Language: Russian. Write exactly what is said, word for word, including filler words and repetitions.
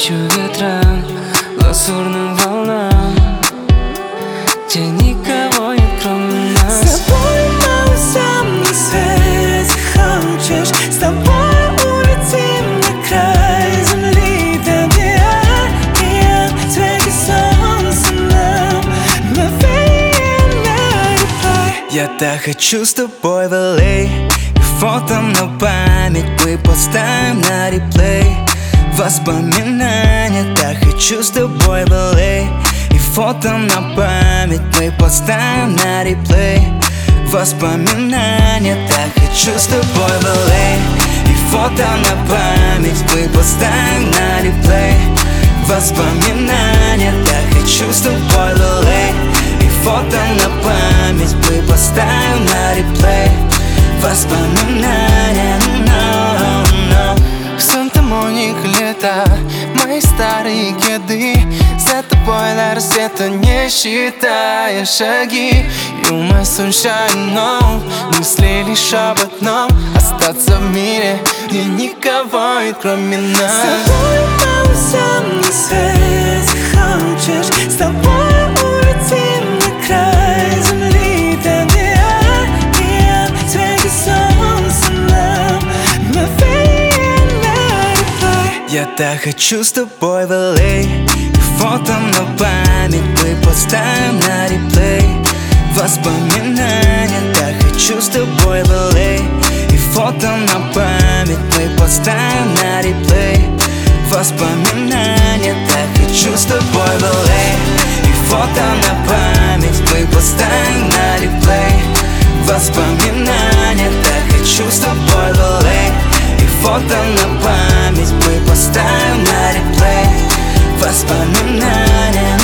навстречу ветрам, лазурным волнам, где никого нет, кроме нас. С тобой малышам на свете хочешь, с тобой улетим на край земли, там где океан, светит солнце нам, мгновенный реплей. Я так хочу с тобой в эл эй, и фото на память мы поставим на реплей. Воспоминания, так хочу с тобой в эл эй, и фото на память мы поставим на реплей. Воспоминания, так хочу с тобой в эл эй, и фото на память мы поставим на реплей. Воспоминания, так хочу с тобой в эл эй, и фото на память мы поставим на реплей. Воспоминания, no, no. В Санта-Монике лето, мои старые кеды, за тобой до рассвета, не считая шаги. You my sunshine, no, мысли лишь об одном: остаться в мире, где никого нет, кроме нас. С тобой малышам на свете хочешь, с тобой улетим на край земли, там где океан, светит солнце нам, мгновенный реплей. Я так хочу с тобой в эл эй, и фото на память мы поставим на реплей. Воспоминания, так хочу с тобой в эл эй, и фото на память мы поставим на реплей. Воспоминания, так хочу с тобой в эл эй, и фото на память мы поставим на реплей. Воспоминания, так хочу с тобой в эл эй, и фото на память мы поставим на реплей. Воспоминания.